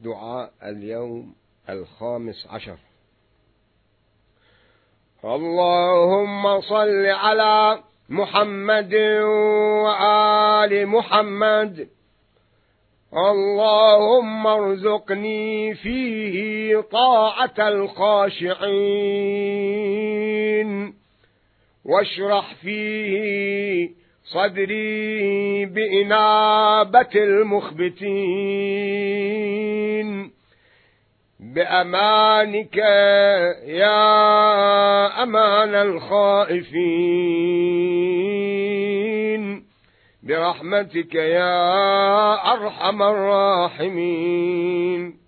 دعاء اليوم 15. اللهم صل على محمد وآل محمد. اللهم ارزقني فيه طاعة الخاشعين، واشرح فيه صدري بإنابة المخبتين، بأمانك يا أمان الخائفين، برحمتك يا أرحم الراحمين.